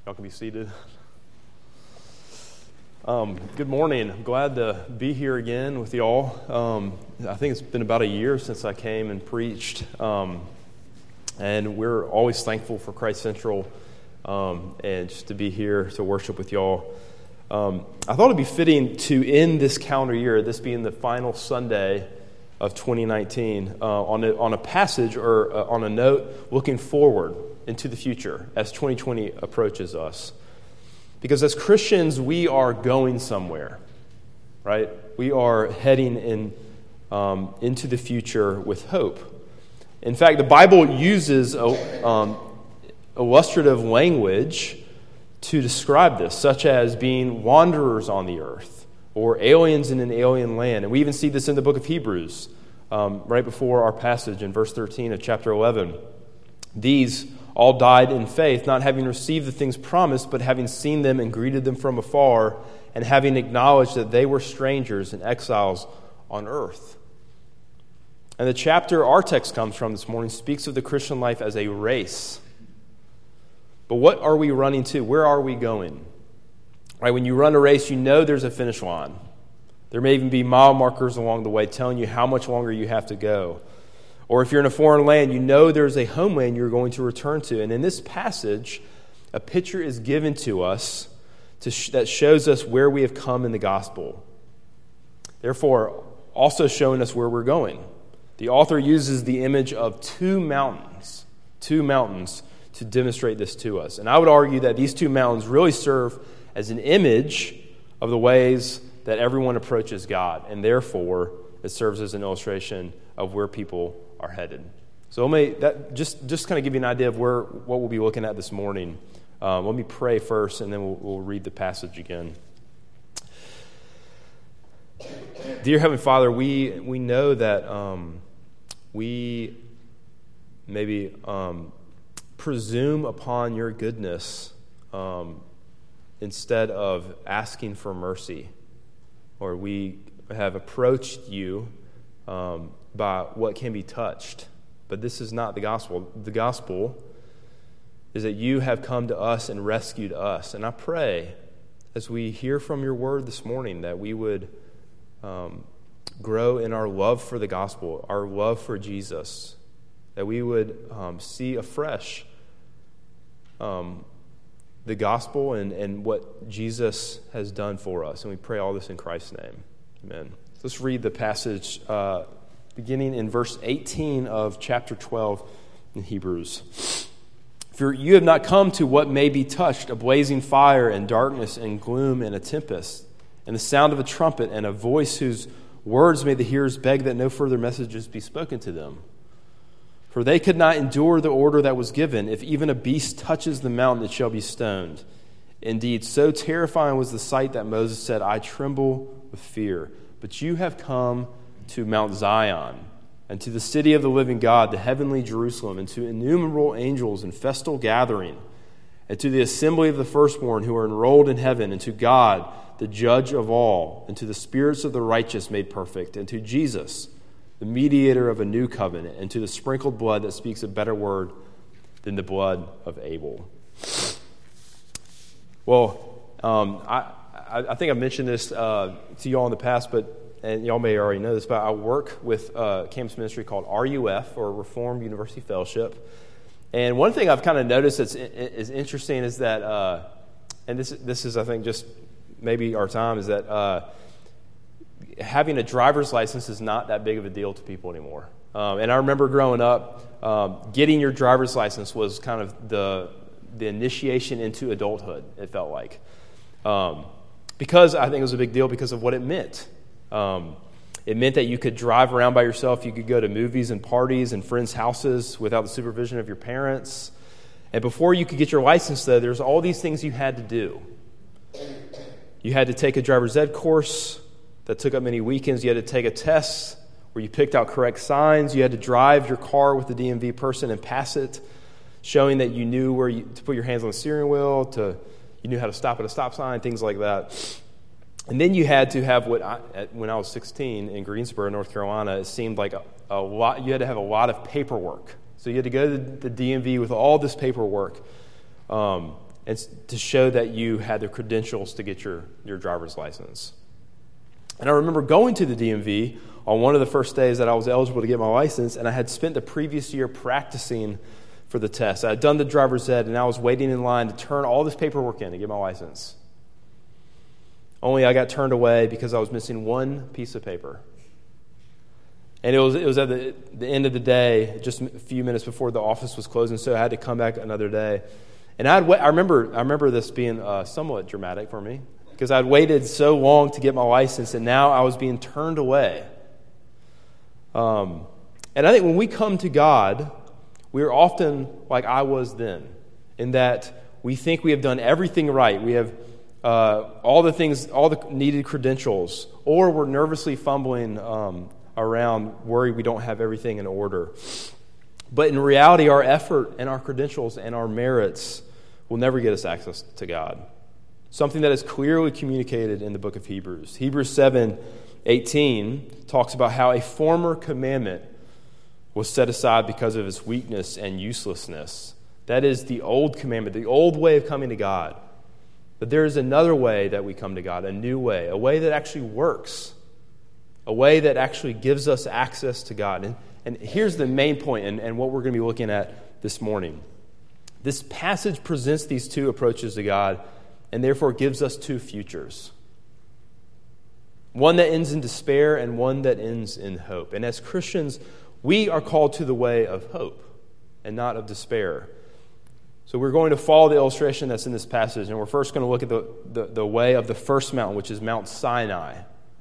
Y'all can be seated. Good morning. I'm glad to be here again with y'all. I think it's been about a year since I came and preached, and we're always thankful for Christ Central and just to be here to worship with y'all. I thought it'd be fitting to end this calendar year, this being the final Sunday of 2019, on a passage or on a note looking forward into the future as 2020 approaches us. Because as Christians, we are going somewhere, right? We are heading into the future with hope. In fact, the Bible uses illustrative language to describe this, such as being wanderers on the earth or aliens in an alien land. And we even see this in the book of Hebrews, right before our passage in verse 13 of chapter 11. These all died in faith, not having received the things promised, but having seen them and greeted them from afar, and having acknowledged that they were strangers and exiles on earth. And the chapter our text comes from this morning speaks of the Christian life as a race. But what are we running to? Where are we going? Right, when you run a race, you know there's a finish line. There may even be mile markers along the way telling you how much longer you have to go. Or if you're in a foreign land, you know there's a homeland you're going to return to. And in this passage, a picture is given to us that shows us where we have come in the gospel. Therefore, also showing us where we're going. The author uses the image of two mountains to demonstrate this to us. And I would argue that these two mountains really serve as an image of the ways that everyone approaches God. And therefore, it serves as an illustration of where people are headed. So just kind of give you an idea of what we'll be looking at this morning. Let me pray first, and then we'll read the passage again. Dear Heavenly Father, we know that we maybe presume upon your goodness instead of asking for mercy, or we have approached you by what can be touched. But this is not the gospel. The gospel is that you have come to us and rescued us. And I pray, as we hear from your word this morning, that we would grow in our love for the gospel, our love for Jesus, that we would see afresh the gospel and what Jesus has done for us. And we pray all this in Christ's name. Amen. Let's read the passage beginning in verse 18 of chapter 12 in Hebrews. For you have not come to what may be touched, a blazing fire and darkness and gloom and a tempest, and the sound of a trumpet and a voice whose words made the hearers beg that no further messages be spoken to them. For they could not endure the order that was given. If even a beast touches the mountain, it shall be stoned. Indeed, so terrifying was the sight that Moses said, I tremble with fear. But you have come to Mount Zion, and to the city of the living God, the heavenly Jerusalem, and to innumerable angels in festal gathering, and to the assembly of the firstborn who are enrolled in heaven, and to God, the judge of all, and to the spirits of the righteous made perfect, and to Jesus, the mediator of a new covenant, and to the sprinkled blood that speaks a better word than the blood of Abel. Well, I think I mentioned this to y'all in the past, and y'all may already know this, but I work with a campus ministry called RUF, or Reformed University Fellowship. And one thing I've kind of noticed is interesting is that, and this is, I think, just maybe our time, is that having a driver's license is not that big of a deal to people anymore. And I remember growing up, getting your driver's license was kind of the initiation into adulthood, it felt like. Because I think it was a big deal because of what it meant. It meant that you could drive around by yourself. You could go to movies and parties and friends' houses without the supervision of your parents. And before you could get your license, though, there's all these things you had to do. You had to take a driver's ed course that took up many weekends. You had to take a test where you picked out correct signs. You had to drive your car with the DMV person and pass it, showing that you knew where to put your hands on the steering wheel, you knew how to stop at a stop sign, things like that. And then you had to have when I was 16 in Greensboro, North Carolina, it seemed like a lot. You had to have a lot of paperwork. So you had to go to the DMV with all this paperwork. and to show that you had the credentials to get your driver's license. And I remember going to the DMV on one of the first days that I was eligible to get my license, and I had spent the previous year practicing for the test. I had done the driver's ed, and I was waiting in line to turn all this paperwork in to get my license. Only I got turned away because I was missing one piece of paper. And it was at the end of the day, just a few minutes before the office was closing, so I had to come back another day. And I remember this being somewhat dramatic for me, because I'd waited so long to get my license, and now I was being turned away. And I think when we come to God, we are often like I was then, in that we think we have done everything right. We have all the needed credentials, or we're nervously fumbling around, worried we don't have everything in order. But in reality, our effort and our credentials and our merits will never get us access to God. Something that is clearly communicated in the book of Hebrews. Hebrews 7:18 talks about how a former commandment was set aside because of its weakness and uselessness. That is the old commandment, the old way of coming to God. But there is another way that we come to God, a new way, a way that actually works, a way that actually gives us access to God. And here's the main point, and what we're going to be looking at this morning. This passage presents these two approaches to God, and therefore gives us two futures. One that ends in despair and one that ends in hope. And as Christians, we are called to the way of hope and not of despair. So we're going to follow the illustration that's in this passage, and we're first going to look at the way of the first mountain, which is Mount Sinai.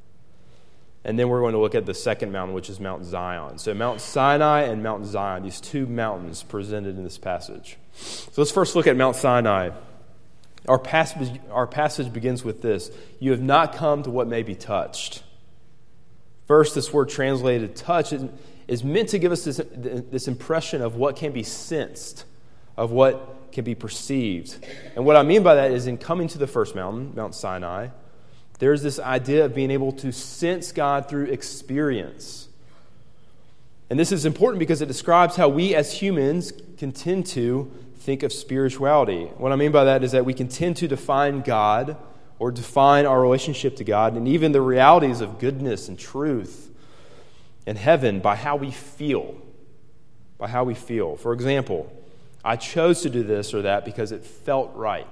And then we're going to look at the second mountain, which is Mount Zion. So Mount Sinai and Mount Zion, these two mountains presented in this passage. So let's first look at Mount Sinai. Our passage begins with this: you have not come to what may be touched. First, this word translated touch is meant to give us this impression of what can be sensed, of what can be perceived. And what I mean by that is, in coming to the first mountain, Mount Sinai, there's this idea of being able to sense God through experience. And this is important because it describes how we as humans can tend to think of spirituality. What I mean by that is that we can tend to define God, or define our relationship to God, and even the realities of goodness and truth and heaven by how we feel. By how we feel. For example, I chose to do this or that because it felt right.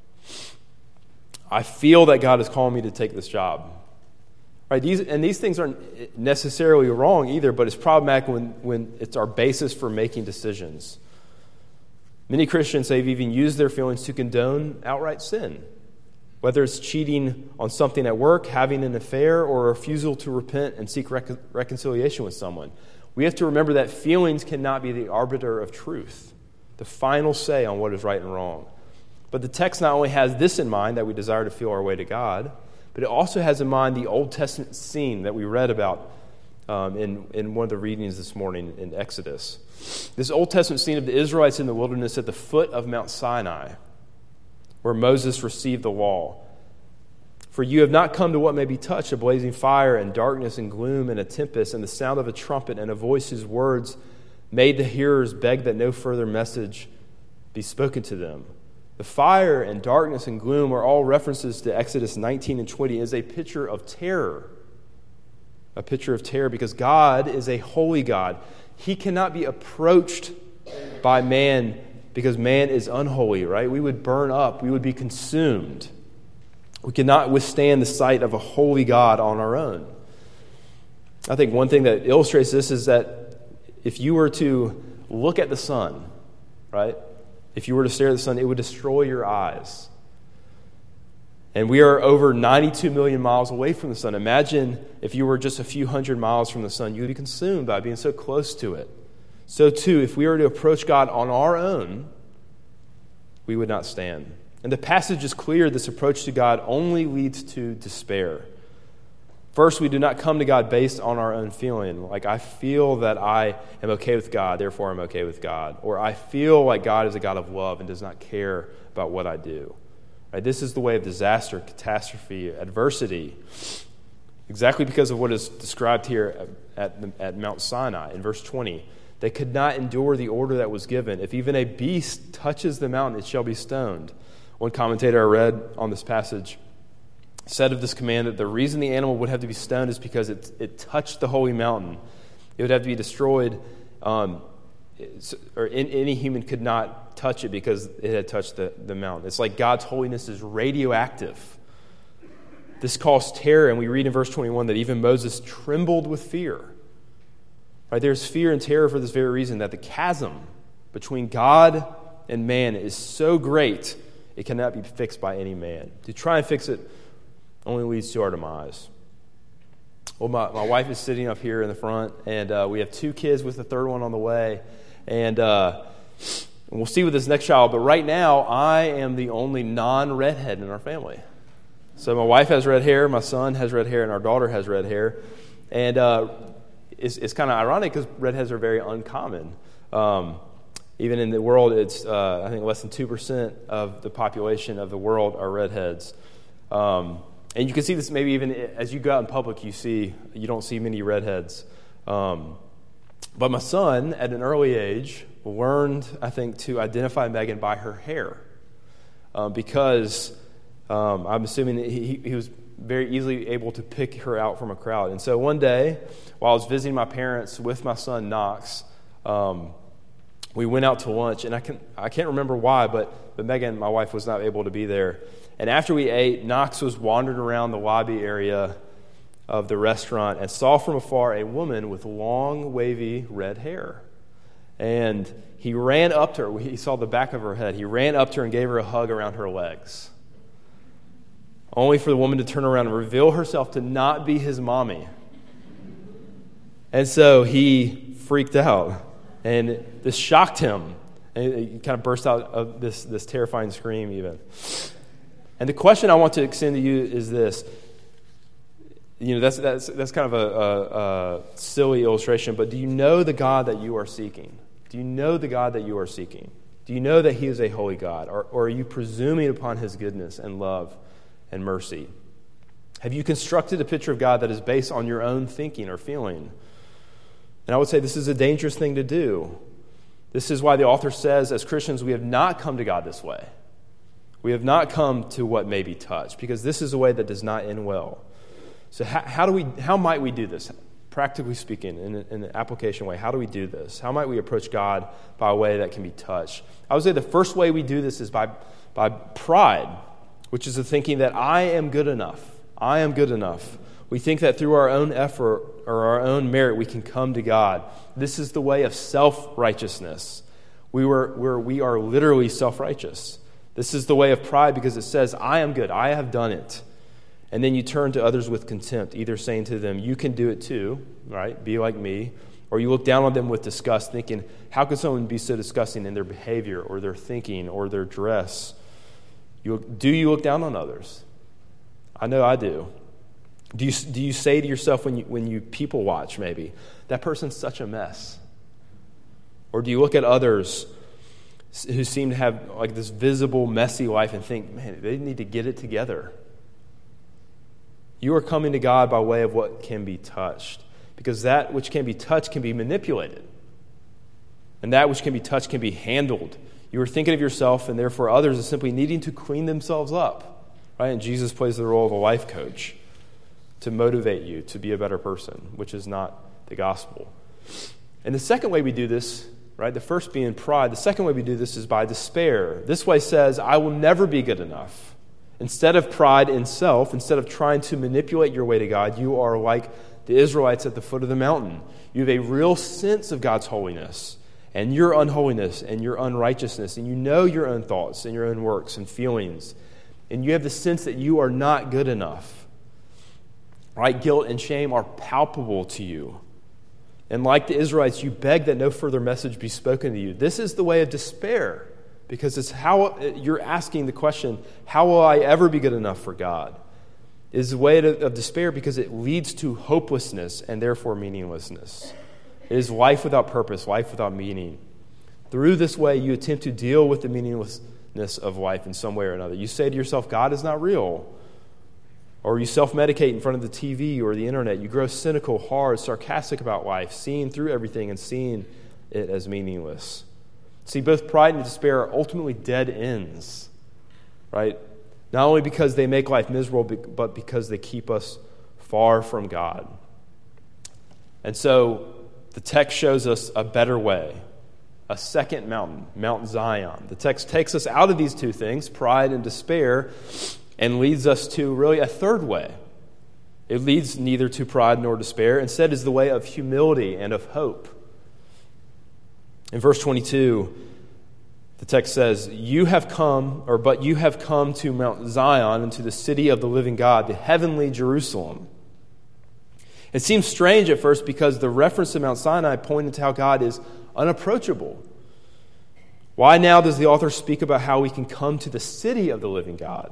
I feel that God is calling me to take this job. Right? These things aren't necessarily wrong either, but it's problematic when it's our basis for making decisions. Many Christians have even used their feelings to condone outright sin, whether it's cheating on something at work, having an affair, or a refusal to repent and seek reconciliation with someone. We have to remember that feelings cannot be the arbiter of truth, the final say on what is right and wrong. But the text not only has this in mind, that we desire to feel our way to God, but it also has in mind the Old Testament scene that we read about in one of the readings this morning in Exodus. This Old Testament scene of the Israelites in the wilderness at the foot of Mount Sinai, where Moses received the law. For you have not come to what may be touched, a blazing fire and darkness and gloom and a tempest and the sound of a trumpet and a voice whose words made the hearers beg that no further message be spoken to them. The fire and darkness and gloom are all references to Exodus 19 and 20 as a picture of terror. A picture of terror because God is a holy God. He cannot be approached by man because man is unholy, right? We would burn up. We would be consumed. We cannot withstand the sight of a holy God on our own. I think one thing that illustrates this is that if you were to look at the sun, right? If you were to stare at the sun, it would destroy your eyes. And we are over 92 million miles away from the sun. Imagine if you were just a few hundred miles from the sun, you would be consumed by being so close to it. So too, if we were to approach God on our own, we would not stand. And the passage is clear, this approach to God only leads to despair. First, we do not come to God based on our own feeling. Like, I feel that I am okay with God, therefore I'm okay with God. Or I feel like God is a God of love and does not care about what I do. Right? This is the way of disaster, catastrophe, adversity. Exactly because of what is described here at Mount Sinai in verse 20. They could not endure the order that was given. If even a beast touches the mountain, it shall be stoned. One commentator I read on this passage said of this command that the reason the animal would have to be stoned is because it touched the holy mountain. It would have to be destroyed, or any human could not touch it because it had touched the mountain. It's like God's holiness is radioactive. This caused terror, and we read in verse 21 that even Moses trembled with fear. Right? There's fear and terror for this very reason, that the chasm between God and man is so great, it cannot be fixed by any man. To try and fix it only leads to our demise. Well, my wife is sitting up here in the front, and we have 2 kids with the third one on the way. And we'll see with this next child, but right now, I am the only non-redhead in our family. So my wife has red hair, my son has red hair, and our daughter has red hair. And it's kind of ironic because redheads are very uncommon. Even in the world, it's I think less than 2% of the population of the world are redheads. And you can see this maybe even as you go out in public, you don't see many redheads. But my son, at an early age, learned, I think, to identify Megan by her hair. Because I'm assuming that he was very easily able to pick her out from a crowd. And so one day, while I was visiting my parents with my son Knox, we went out to lunch, and I can't remember why, but Megan, my wife, was not able to be there. And after we ate, Knox was wandering around the lobby area of the restaurant and saw from afar a woman with long, wavy red hair. And he ran up to her. He saw the back of her head. He ran up to her and gave her a hug around her legs, only for the woman to turn around and reveal herself to not be his mommy. And so he freaked out, and this shocked him. And he kind of burst out of this terrifying scream even. And the question I want to extend to you is this. That's kind of a silly illustration, but do you know the God that you are seeking? Do you know the God that you are seeking? Do you know that he is a holy God? Or are you presuming upon his goodness and love and mercy? Have you constructed a picture of God that is based on your own thinking or feeling? And I would say this is a dangerous thing to do. This is why the author says, as Christians, we have not come to God this way. We have not come to what may be touched, because this is a way that does not end well. So how might we do this? Practically speaking, in an application way, how do we do this? How might we approach God by a way that can be touched? I would say the first way we do this is by pride, which is the thinking that I am good enough. I am good enough. We think that through our own effort or our own merit we can come to God. This is the way of self-righteousness. We are literally self-righteous. This is the way of pride because it says, I am good, I have done it. And then you turn to others with contempt, either saying to them, you can do it too, right? Be like me. Or you look down on them with disgust, thinking, how could someone be so disgusting in their behavior or their thinking or their dress? Do you look down on others? I know I do. Do you say to yourself when you people watch maybe, that person's such a mess? Or do you look at others who seem to have like this visible, messy life and think, man, they need to get it together? You are coming to God by way of what can be touched, because that which can be touched can be manipulated, and that which can be touched can be handled. You are thinking of yourself and therefore others as simply needing to clean themselves up, right? And Jesus plays the role of a life coach to motivate you to be a better person, which is not the gospel. And the second way we do this, right, the first being pride, the second way we do this is by despair. This way says, I will never be good enough. Instead of pride in self, instead of trying to manipulate your way to God, you are like the Israelites at the foot of the mountain. You have a real sense of God's holiness and your unholiness and your unrighteousness, and you know your own thoughts and your own works and feelings, and you have the sense that you are not good enough. Right? Guilt and shame are palpable to you. And like the Israelites, you beg that no further message be spoken to you. This is the way of despair, because it's how you're asking the question, how will I ever be good enough for God? It is the way of despair because it leads to hopelessness and therefore meaninglessness. It is life without purpose, life without meaning. Through this way, you attempt to deal with the meaninglessness of life in some way or another. You say to yourself, God is not real. Or you self-medicate in front of the TV or the internet. You grow cynical, hard, sarcastic about life, seeing through everything and seeing it as meaningless. See, both pride and despair are ultimately dead ends. right? Not only because they make life miserable, but because they keep us far from God. And so the text shows us a better way, a second mountain, Mount Zion. The text takes us out of these two things, pride and despair, and leads us to really a third way. It leads neither to pride nor despair. Instead, is the way of humility and of hope. In verse 22, the text says, but you have come to Mount Zion and to the city of the living God, the heavenly Jerusalem. It seems strange at first because the reference to Mount Sinai pointed to how God is unapproachable. Why now does the author speak about how we can come to the city of the living God?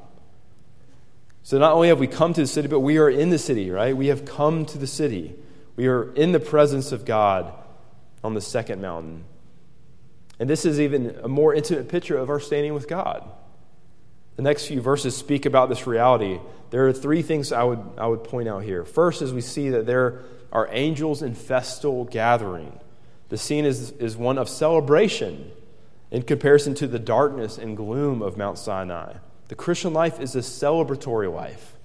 So not only have we come to the city, but we are in the city, right? We have come to the city. We are in the presence of God on the second mountain. And this is even a more intimate picture of our standing with God. The next few verses speak about this reality. There are three things I would point out here. First is we see that there are angels in festal gathering. The scene is one of celebration in comparison to the darkness and gloom of Mount Sinai. The Christian life is a celebratory life,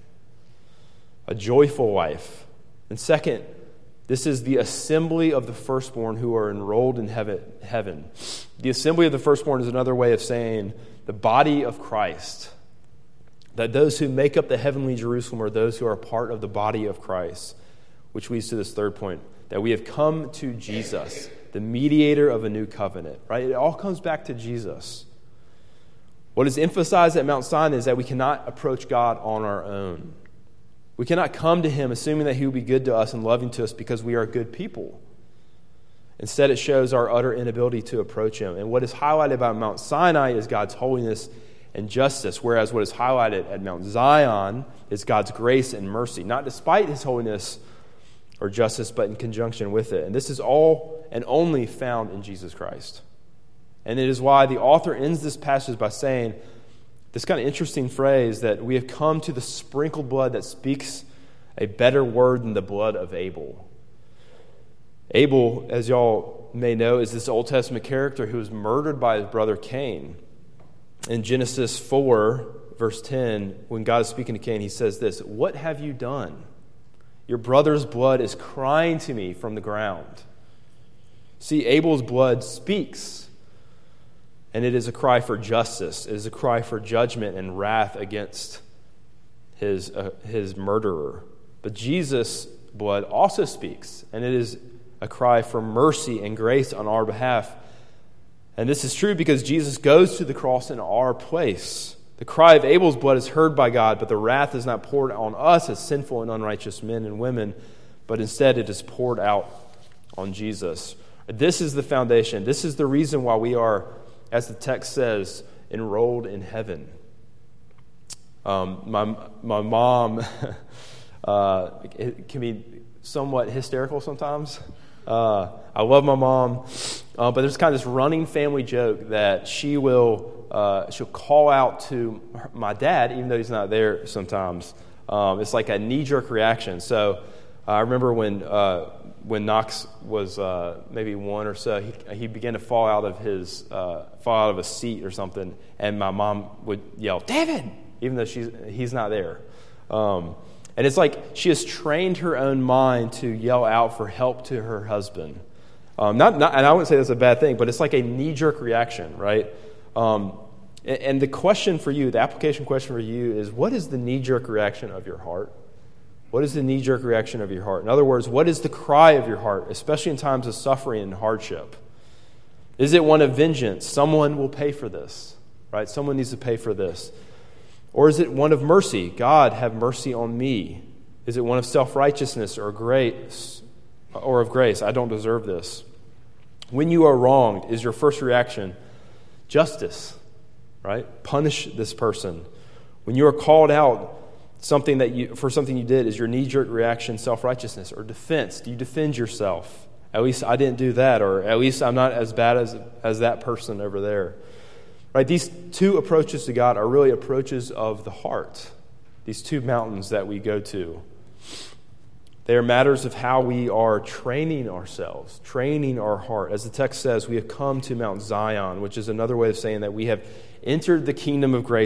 a joyful life. And second, this is the assembly of the firstborn who are enrolled in heaven. The assembly of the firstborn is another way of saying the body of Christ. That those who make up the heavenly Jerusalem are those who are part of the body of Christ, which leads to this third point, that we have come to Jesus, the mediator of a new covenant. Right? It all comes back to Jesus. What is emphasized at Mount Sinai is that we cannot approach God on our own. We cannot come to Him assuming that He will be good to us and loving to us because we are good people. Instead, it shows our utter inability to approach Him. And what is highlighted by Mount Sinai is God's holiness and justice, whereas what is highlighted at Mount Zion is God's grace and mercy, not despite His holiness or justice, but in conjunction with it. And this is all and only found in Jesus Christ. And it is why the author ends this passage by saying this kind of interesting phrase that we have come to the sprinkled blood that speaks a better word than the blood of Abel. Abel, as y'all may know, is this Old Testament character who was murdered by his brother Cain. In Genesis 4, verse 10, when God is speaking to Cain, He says this, "What have you done? Your brother's blood is crying to me from the ground." See, Abel's blood speaks. And it is a cry for justice. It is a cry for judgment and wrath against his murderer. But Jesus' blood also speaks, and it is a cry for mercy and grace on our behalf. And this is true because Jesus goes to the cross in our place. The cry of Abel's blood is heard by God, but the wrath is not poured on us as sinful and unrighteous men and women, but instead it is poured out on Jesus. This is the foundation. This is the reason why we are, as the text says, enrolled in heaven. My mom it can be somewhat hysterical sometimes. I love my mom, but there's kind of this running family joke that she'll call out to my dad, even though he's not there sometimes. It's like a knee-jerk reaction. So I remember when Knox was maybe one or so, he began to fall out of a seat or something, and my mom would yell, "David!" even though he's not there. And it's like she has trained her own mind to yell out for help to her husband. And I wouldn't say that's a bad thing, but it's like a knee-jerk reaction, right? And the question for you, the application question for you is, what is the knee-jerk reaction of your heart? What is the knee-jerk reaction of your heart? In other words, what is the cry of your heart, especially in times of suffering and hardship? Is it one of vengeance? Someone will pay for this, right? Someone needs to pay for this. Or is it one of mercy? God, have mercy on me. Is it one of self-righteousness or grace, or of grace? I don't deserve this. When you are wronged, is your first reaction justice, right? Punish this person. When you are called out for something you did, is your knee-jerk reaction self-righteousness or defense? Do you defend yourself? At least I didn't do that, or at least I'm not as bad as that person over there. Right? These two approaches to God are really approaches of the heart. These two mountains that we go to. They are matters of how we are training ourselves, training our heart. As the text says, we have come to Mount Zion, which is another way of saying that we have entered the kingdom of grace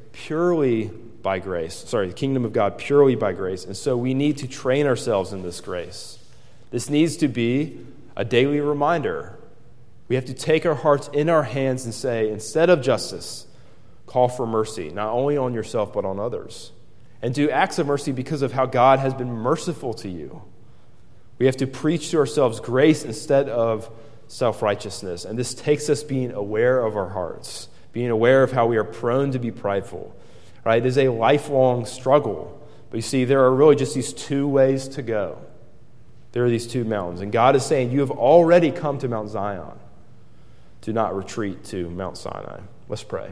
purely by grace. The kingdom of God purely by grace. And so we need to train ourselves in this grace. This needs to be a daily reminder. We have to take our hearts in our hands and say, instead of justice, call for mercy, not only on yourself but on others. And do acts of mercy because of how God has been merciful to you. We have to preach to ourselves grace instead of self-righteousness. And this takes us being aware of our hearts, being aware of how we are prone to be prideful. Right? It is a lifelong struggle. But you see, there are really just these two ways to go. There are these two mountains. And God is saying, you have already come to Mount Zion. Do not retreat to Mount Sinai. Let's pray.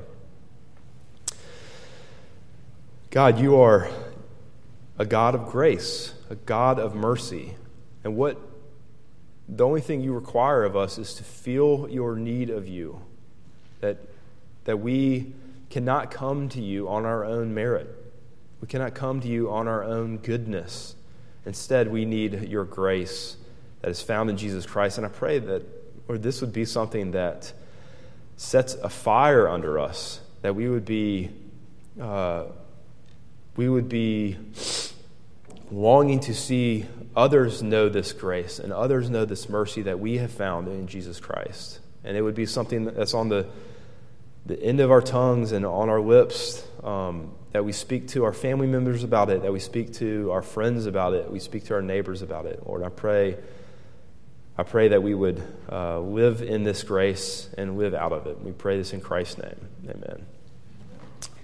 God, you are a God of grace, a God of mercy. And the only thing you require of us is to feel your need of you. That we cannot come to you on our own merit. We cannot come to you on our own goodness. Instead, we need your grace that is found in Jesus Christ. And I pray that, Lord, this would be something that sets a fire under us, that we would be longing to see others know this grace and others know this mercy that we have found in Jesus Christ. And it would be something that's on the end of our tongues and on our lips, that we speak to our family members about it, that we speak to our friends about it, we speak to our neighbors about it. Lord, I pray that we would live in this grace and live out of it. We pray this in Christ's name. Amen.